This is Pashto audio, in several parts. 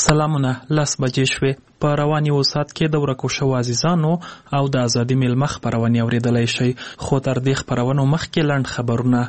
سلامونه 10 بجې شوې. په روان یو ساعت کې د ورکو شوو عزیزانو او د ازادي میلمه خپرونې اورېدلی شئ. خو تر دې خپرونو مخکې لنډ خبرونه.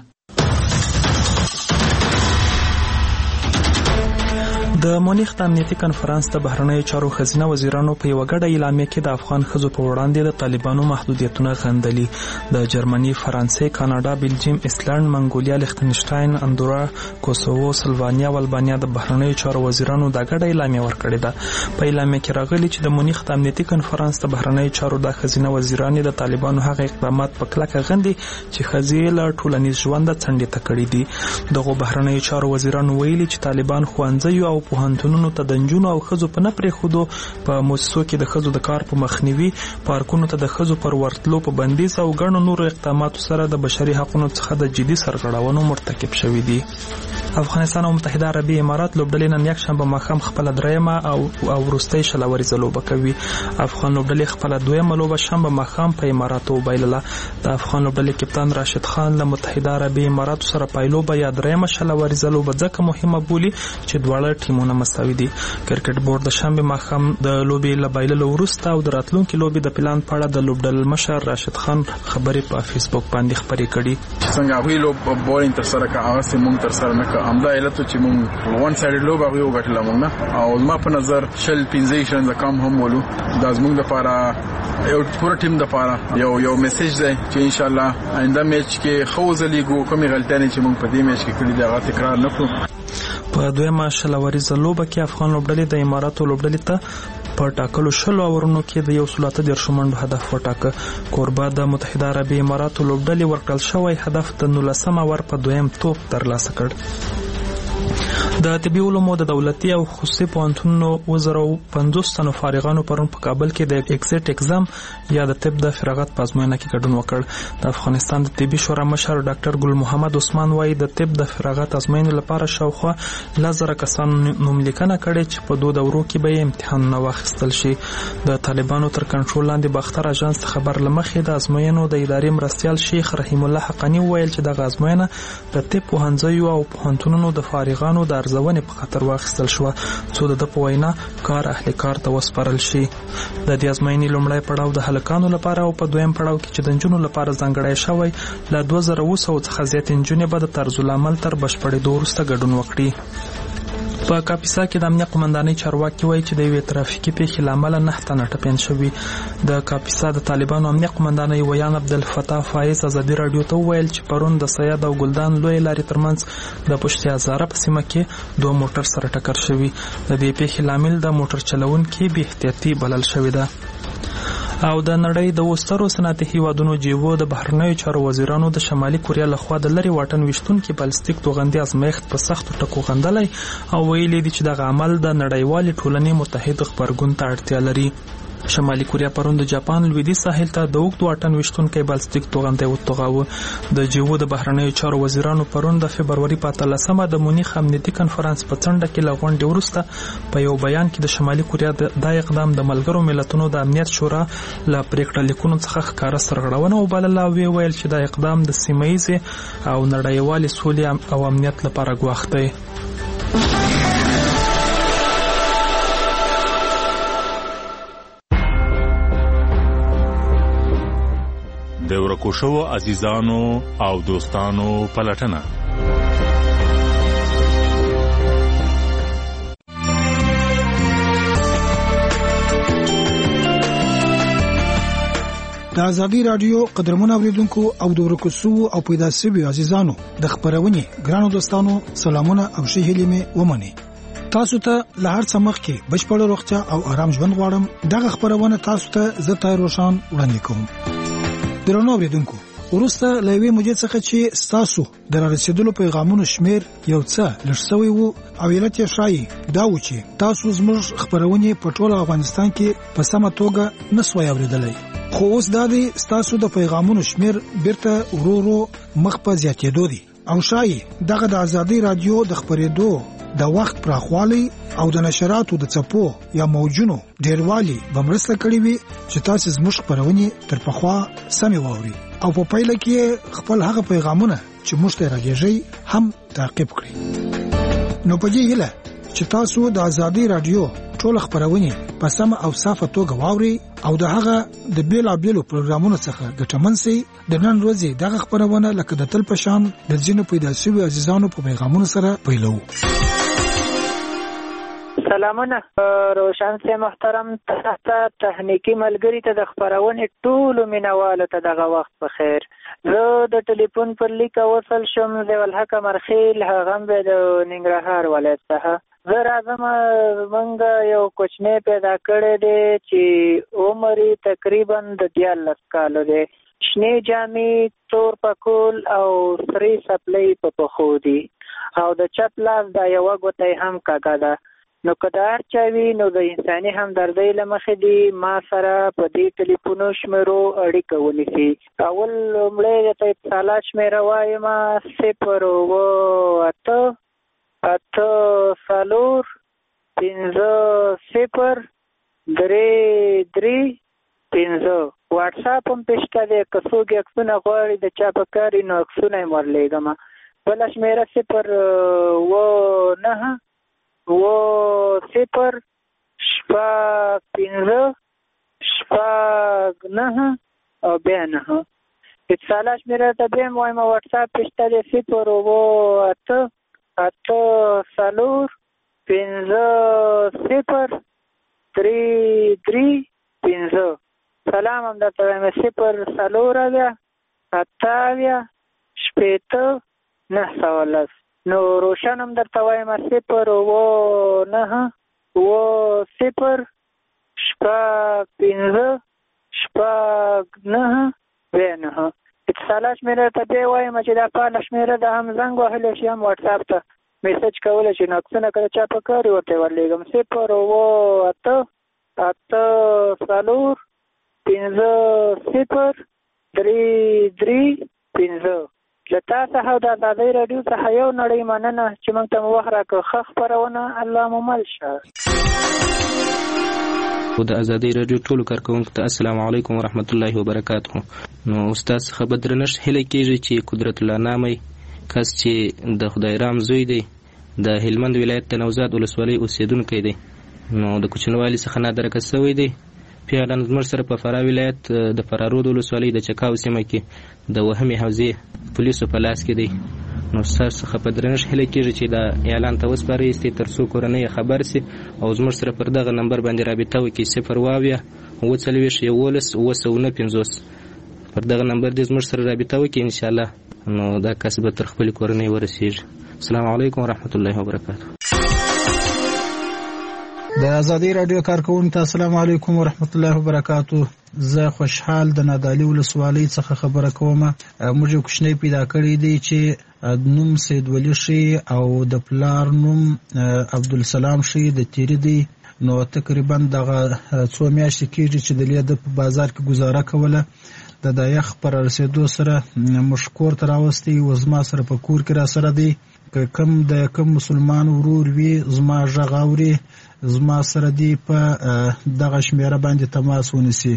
د مونیخ د امنیتي کنفرانس د بهرنیو چارو ښځینه وزیرانو په یوه ګډه اعلامیه کې د افغان ښځو په وړاندې د طالبانو محدودیتونه غندلي. د جرمني، فرانسې، کاناډا، بلجیم، ایسلند، منګولیا، لیختنشټاین، اندورا، کوسوو، سلوانیا او البانیا د بهرنیو چارو وزیرانو د ګډه اعلامیه ورکړې ده. په اعلامیه کې راغلي چې د مونیخ د امنیتي کنفرانس د بهرنیو چارو د ښځینه وزیرانې د طالبانو هغه اقدامات په کلکه غندي چې ښځې له ټولنیز ژونده څنډې ته کړي دي. دغو بهرنیو چارو وزیرانو ویلي چې طالبان ښوونځیو او پوهنتونونو ته د نجونو او ښځو په نه پرېښودو، په موسسو کې د ښځو د کار په مخنیوي، پارکونو ته د ښځو پر ورتلو په بندیز او ګڼو نورو اقداماتو سره د بشري حقونو څخه د جدي سرغړونو مرتکب شوي دي. افغانستان او متحده عربي امارات لوبډلې نن یکشنبه ماښام خپله درېیمه او وروستۍ شلوریزه لوبه کوي. افغان لوبډلې خپله دویمه لوبه شنبه ماښام په اماراتو وبایلله. د افغان لوبډلې کپتان راشد خان له متحده عربي اماراتو سره پایلوبه یا درېیمه شلوریزه لوبه ځکه مهمه بولي چې دواړه ټیمونه مساوي دي. کرکټ بورډ د شنبه ماښام د لوبې له بایللو وروسته او د راتلونکي لوبې د پلان په اړه د لوبډل مشر راشد خان خبرې په فیسبوک باندې خپرې کړي. څنګه هغوی لوب بولینګ ترسره کړه هغسې موږ ترسره نه کړه. همدا علت و چې موږ ون سایډ لوب هغوی وګټله موږ نه، او زما په نظر 15 شرنزه کم هم ولو. دا زموږ دپاره یو پوره ټیم دپاره یو میسیج دی چې انشاءالله آینده میچ کې ښه وځلیږو. کومې غلطیانې چې موږ په دې میچ کې کړي دي هغه تکرار نه کړو. په دویمه شلوریزه لوبه کې افغان لوبډلې د اماراتو لوبډلې ته په ټاکلو 10 اورونو کې د 130 منډو هدف وټاکه. کوربه د متحده عربي اماراتو لوبډلې ورکړل شوی هدف د 19 اور په دویم توپ ترلاسه کړ. د طبي علومو د دولتي او خصوصي پوهنتونونو 50 تنو فارغانو پرون په کابل کې د ایگزیټ اگزام یا د طب د فراغت په ازموینه کې ګډون وکړ. د افغانستان د طبي شورا مشر ډاکټر ګل محمد عثمان وايي د طب د فراغت ازموینې لپاره شاوخوا 10,000 کسانو نوملیکنه کړې چې په 2 دورو کې به امتحانونه واخیستل شي. د طالبانو تر کنټرول لاندې باختر اژانس خبر لمخې د ازموینو د ادارې مرستیال شیخ رحیم الله حقانی ویل چې دغه ازموینه د طب پوهنځیو او پوهنتونونو د فارغانو د ارزونې په خاطر واخیستل شو، څو د په وینا کار اهل کار ته وسپارل شي. د دې ازموینې لومړی پړاو د هلکانو لپاره او په دویم پړاو کې چې د نجونو لپاره ځانګړی شوی له 2000 څخه زیات نجونې به د طرزالعمل تر بشپړېدو وروسته ګډون وکړي. په کاپیسا کې د امنیه قومندانۍ چارواکي وایي چې د یوې ترافیکي پیښې له امله 9 تنه ټپیان شوي. د کاپیسا د طالبانو امنیه قومندانۍ ویان عبدالفتاح فایز ازادي راډیو ته وویل چې پرون د سید او ګلدان لویې لارې ترمنځ د پشتي هزاره په سیمه کې 2 موټر سره ټکر شوي. د دې پیښې لامل د موټر چلوونکي بې احتیاطي بلل شوې ده. او د نړۍ د وسترو صنعتي هیوادونو جیو د بهرنیو چارو وزیرانو د شمالي کوریا لخوا د لرې واټن ویشتونکي بالستیک توغندي ازمایښت په سختو ټکو غندلی او ویلي دي چې دغه عمل د نړیوالې ټولنې متحد غبرګون ته اړتیا لري. شمالي کوریا پرون د جاپان لویدیځ ساحل ته د اوږد واټن ویشتونکی بالستیک توغندی وتوغاوه. د جیو د بهرنیو چارو وزیرانو پرون د فبروري په 13مه د مونیخ امنیتي کنفرانس په څنډه کې له غونډې وروسته په یو بیان کې د شمالي کوریا د اقدام د ملګرو ملتونو د امنیت شورا له پریکړه لیکونو څخه ښکاره سرغړونه وبلله او ویل چې دا اقدام د سیمهییزې او نړیوالې سولې او امنیت لپاره ګواښ دی. د ورکو شوو عزیزانو او دوستانو پلټنه. د ازادي راډیو قدرمن اوریدونکو او د ورکو شوو او پیدا شویو عزیزانو د خبرونې ګرانو دوستانو سلامونه او ښه هیلې مې ومنئ. تاسو ته له هر څه مخکې بشپړ روغتیا او آرام ژوند غواړم. دغه خبرونه تاسو ته زه طاهر روشان وړاندې کوم. درنو اوریدونکو، وروسته له یوې مودې څخه چې ستاسو د رارسېدلو پیغامونو شمیر یو څه لږ شوی وو او علت یې ښایي دا و چې تاسو زموږ خبرونې په ټول افغانستان کې په سمه توګه نسوای اورېدلی. خو اوس دا دی ستاسو د پیغامونو شمیر بیرته ورو ورو مخ په زیاتېدو دی او ښایي دغه د ازادي راډیو د خپرېدو د وخت پراخوالی او د نشراتو د څپو یا موجونو ډیروالی به مرسته کړې وي چې تاسو زموږ خبرونې تر پخوا سمې واوري او په پایله کې خپل هغه پیغامونه چې موږ ته راځي هم تعقیب کړئ. نو په دې هیله چې تاسو د ازادي رادیو ټول خبرونه په سم او صافه توګه واوري او د هغه د بیلابېلو پروګرامونو څخه ګټمن سي. د نن ورځې دغه خبرونه لکه د تل پشان د ځینو پیدا شوی عزیزانو په پیغامونو سره پیلو. سلامونه روشن سي محترم تاسو تخنیکی ملګری ته د خبرونه ټول مینوالو ته دغه وخت بخیر. زه د ټلیفون پر لیک وصل شم د ولحق مرخیل هغه د ننګرهار ولایت څخه. زه راځم موږ یو کوچنی پیدا کړی دی چې عمر تقریبا د 14 کالو دی. شنې جامې، تور پکول او سری سپلۍ په پښو دي او د چپ لاس د یوه ګوتې هم کاږه ده. نو که د هر چا وي نو د انساني همدردۍ له مخې دي ما سره په دې ټلیفونو شمیرو اړیکه ونیسي. اول لومړی درته اتصالات شمیره وایم 0 واټساپ هم پېشته دی. که څوک عکسونه غواړي د چا په کار نو عکسونه یې ورلیږم. بله شمیره 0-9 او بیا 9. اتصالات شمیره ته بیا هم وایم واټساپ پېشته دی 0-8-3-0-3-3-5. سلام هم درته وایم 0-28-910. نو روشن هم درته وایم 0-9-5-9-9. اتصالات شمیره ته بیا وایم چې دا فعاله شمیره ده، هم زنګ وهلی شي هم واټساپ ته میسج کولی شي. نو عکسونه که د چا په کار وي ورته ورلیږم 0-8-3-0-3-3-5. له تا څخه او د ازادۍ راډیو څخه یو نړۍ مننه چې موږ ته مو وخت راکړ. ښه خپرونه الله مو مل شه. د ازادۍ راډیو ټولو کارکوونکو ته السلام علیکم ورحمت الله وبرکاته. نو استاد څخه به درنښت هیله کېږي چې قدرت الله نامې کس چې د خدای رام زوی دی د هلمند ولایت د نوزاد ولسوالۍ اوسېدونکی دی، نو د کوچنیوالي څخه نادرکه شوی دی. فعلا زموږ سره په فراه ولایت د فرارود ولسوالۍ د چکاو سیمه کې د وهمې حوزې پولیسو په لاس کې دی. نو ستاسو څخه په درنښت هیله کېږي چې دا اعلان ته وسپارئ تر څو کورنۍ خبر سي او زموږ سره پر دغه نمبر باندې رابطه وکړي 0-40-950 پر دغه نمبر دې زموږ سره رابطه وکړي ان شاء الله. نو دا کس به تر خپل کورنۍ ورسیږي. السلام علیکم ورحمت الله وبرکاته. د ازادي رادیو کارکوونکو ته السلام علیکم ورحمت الله وبرکاته. زه خوشحال د نادعلي ولسوالۍ څخه خبره کوم. موږ یو کوچنی پیدا کړی دی چې نوم سید ولی شي او د پلار نوم عبدالسلام شي د تیری دی. نو تقریبا دغه څو میاشتې کېږي چې د لیده په بازار کې گزاره کوله. د یخ پر رسیدو سره مشکور تر راوستي و زما سره په کور کې را سره دی. که کم مسلمان ورور وي زما غږ اوري زما سره دی په دغه شمیره باندې تماس ونیسي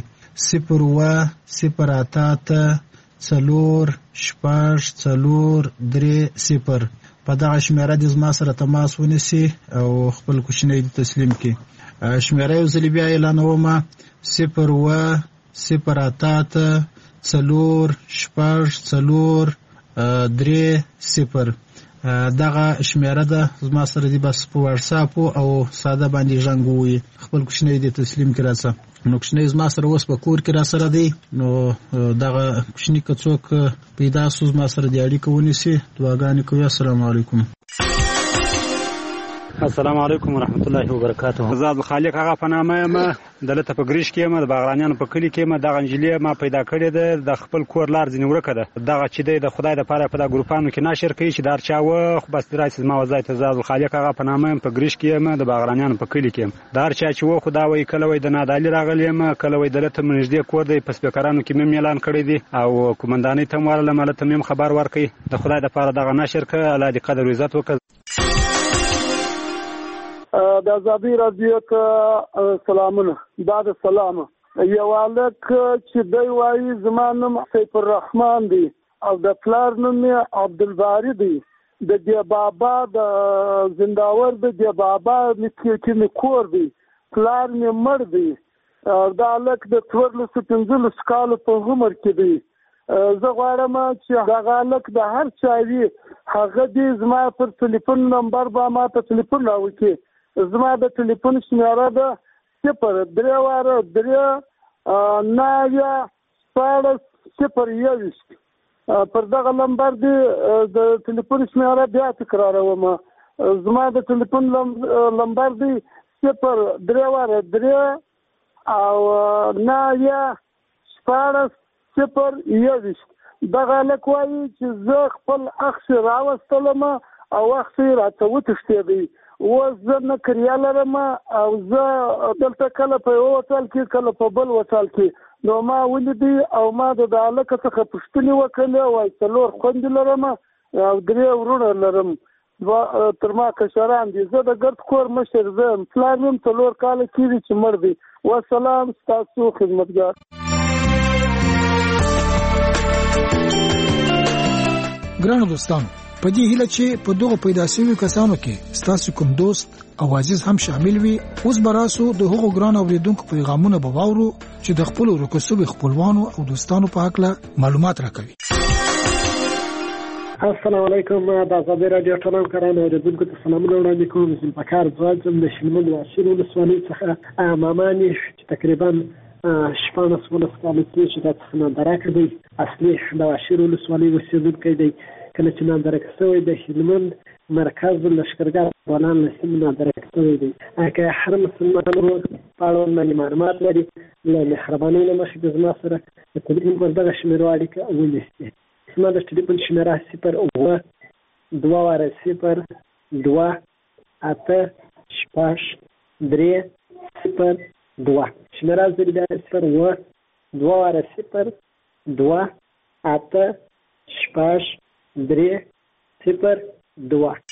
0-8-4-6-4-3-0. په دغه شمیره دی زما سره تماس ونیسي او خپل کوچنی دی تسلیم کی. شمیره یو ځل بیا اعلانوم 0-8-4-6-4-3-0. دغه شمیره ده زما سره دی بس په واتساپ او ساده باندې ژوندوي خپل کوچنی دی تسلیم کی راځه. نو کوچنی زما سره اوس په کور کې را سره دی. نو دغه کوچنی که څوک پیدا سو زما سره دی اړیکه ونیسي. دعاګانې کوي. السلام علیکم. السلام علیکم ورحمت الله وبرکاته. زاد خالق هغه په نامه ما دلته په ګریش کې ما د باغرانیانو په کلی کې ما د انجلیه ما پیدا کړې ده. د خپل کور لار ځنی ورکه ده. دغه چې د خدای د پاره په د ګروپانو کې نشر کوي چې دار چا و خو بس درایس ما وځای ته زاد خالق هغه په نامه په ګریش کې ما د باغرانیانو په کلی کې دار چا چې و خدا وای کله وای د نادالي راغلی ما کله وای دلته منځدې کور دی په سپیکرانو کې مې اعلان کړی دی او کومندانۍ ته ورله ملته مې خبر ورکړي د خدای د پاره دغه نشر ک الله دې قدر عزت وکړي. د ازادي رادیو ته سلامونه. دا د سلام یو الک چې دی وایي زما نوم سیف الرحمن دی او د پلار نوم عبدالباری دی. د دی بابا د زنداور د دی بابا کې مې کور دی پلار مې مړ دی دا لک د 15 کالو په عمر کې دی زه غواړم چې هغه لک د هر چا وي هغه دې زما پر ټلیفون نمبر به ما ته ټلیفون راوکړي زما د ټلیفون شمیره ده 0 9 پر دغه نمبر دی د ټلیفون شمیره بیا تکراروم زما د ټلیفون نمبر دی 0 او 9 دغه لک وایي چې زه خپل اخ راوستلم او اخ راته وتښتېدی اوس زه نه کریا لرم او زه دلته کله په یو هوټل کې کله په بل هوټل کې نو ما ولیدی او ما د هلکه څخه پوښتنې وکړلې وایي 4 خویندې لرم او 3 ورونه لرم تر ما کشران دي زه د ګرد کور مشر زه یم پلار مې 4 کاله کېږي چې مړ دی وسلام ستاسو خدمتګار ګرانو دوستانو په دې هیله چې په دغه پیدا شویو کسانو کې ستاسو کوم دوست او عزیز هم شامل وي اوس براسو د هغو ګران اوریدونکو پیغامونه به واورو چې د خپل ورکوسوي خپلوانو او دوستانو په اړه معلومات راکوي السلام علیکم د آزادۍ راډیو ټول همکارانو اوریدونکو ته سلامونه وړاندې کوم زه ذوالفقار ځواځم د شلمند واشیر ولسوالۍ څخه ماماني چې تقریبا 14 کاله کېږي دا څخه نندارک دی اصلي د واشیر ولسوالۍ اوسېدونکی دی کله چې نندارک شوی د هلمند مرکز لښکرګاه افغانان له سیمې نندارک شوی دی که هر مسلمان په اړوند باندې معلومات لري له مهربانۍ له مخې د زما سره د تلیفون پر دغه شمېرو اړیکه ونیسي زما د ټلیفون شمېره 0 شمېره زه بیا 0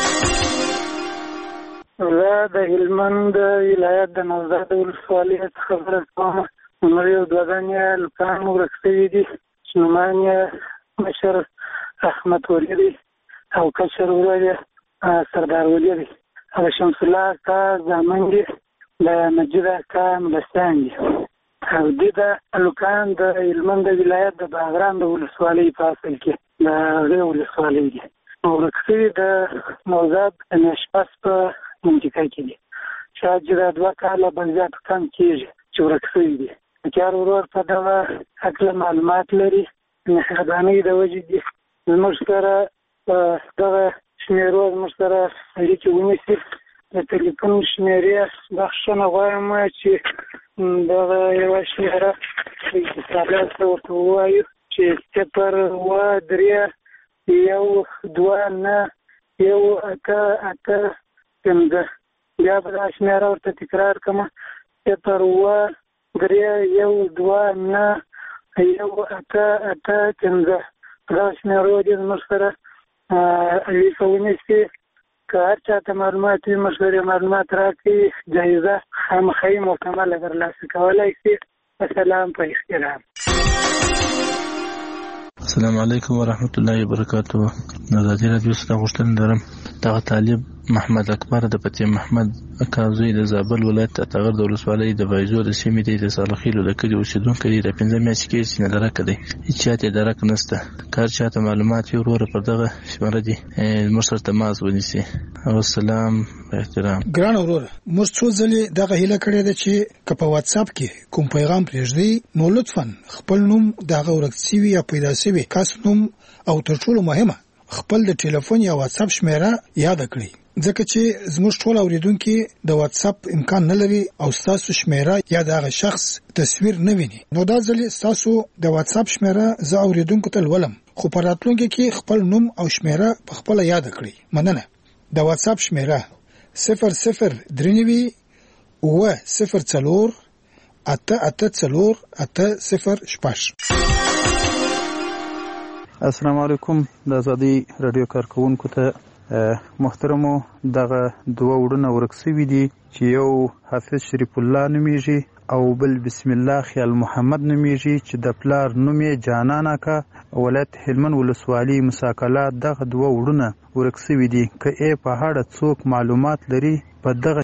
زه د هلمند ولایت د نوزاد ولسوالۍ څخه خبره کوم عمر یو 2 دانې لوکان ورک شوي دي چې نومان یې مشر احمد ولی دی او کشر ورور یې سردار ولی دی او شمس الله اکا زامن دي د مجید اکا ملستان دي او دې د لوکان د هلمند ولایت د باغران د ولسوالۍ په اصل کې د هغې ولسوالۍ دي ورک شوي د نوزاد د میاشپاس په منطقه کې دي شاید چې د 2 کاله به زیات کم کېږي چې ورک شوي دي کار ورور په دغه هکله معلومات لري مهربانۍ د وجې دي زموږ سره په دغه شمېرو زموږ سره اړیکې ونیسي د تلیفون شمېرې بخښنه غواړم چې دغه یوه شمېره اتصالات ته ورته ووایو چې 0 بیا به دا شمېره ورته تکرار کړم 0 دا شمېرو دې زموږ سره اړیکه ونیسي که هر چاته معلومات وي موږ سره معلومات راکړي جایزه خامخا مکمله ترلاسه کولی شي السلام په احترام السلام علیکم ورحمت الله وبرکاته ازادي راډیو څخه غوښتنه لرم دغه طالب محمد اکبر د پتی محمد اکازوی د زابل ولایت اتغر د ولسوالۍ د بایزو د سیمې د صالحیلو د کلي اوسیدونکو دی د 15 میاشتې کې چې ندرک دی هیڅ چاته درک نشته کار چاته معلومات یو ورور پر دغه شماره دي مشر تماس ونیسي او سلام احترام ګران ورور موږ څو ځلې دغه هیله کړې ده چې په واتس اپ کې کوم پیغام پرېږدي نو لطفا خپل نوم دغه ورکسي یا پیدا شوی کس نوم او تر ټولو مهمه خپل د ټلیفون یا واتس اپ شمیره یاد کړئ ځکه چې زموږ ټول اوریدونکو د واتس اپ امکان نه لري او تاسو شمیره یا دغه شخص تصویر نه ویني نو دا ځلې تاسو د واتس اپ شمیره زه اوریدونکو ته ولم خو په راتلونکي کې خپل نوم او شمیره په خپل یاد کړئ مننه د واتس اپ شمیره 0039 السلام علیکم د آزادۍ رادیو کارکونکو ته محترمو دغه 2 وړونه ورک شوي دي چې یو حافظ شریف الله نومیږي او بل بسم الله خیال محمد نومیږي چې د پلار نوم یې جانان اکا ولایت هلمند ولسوالي مساکلات دغه دوه وړونه ورک شوي دي که په هړه څوک معلومات لري په دغه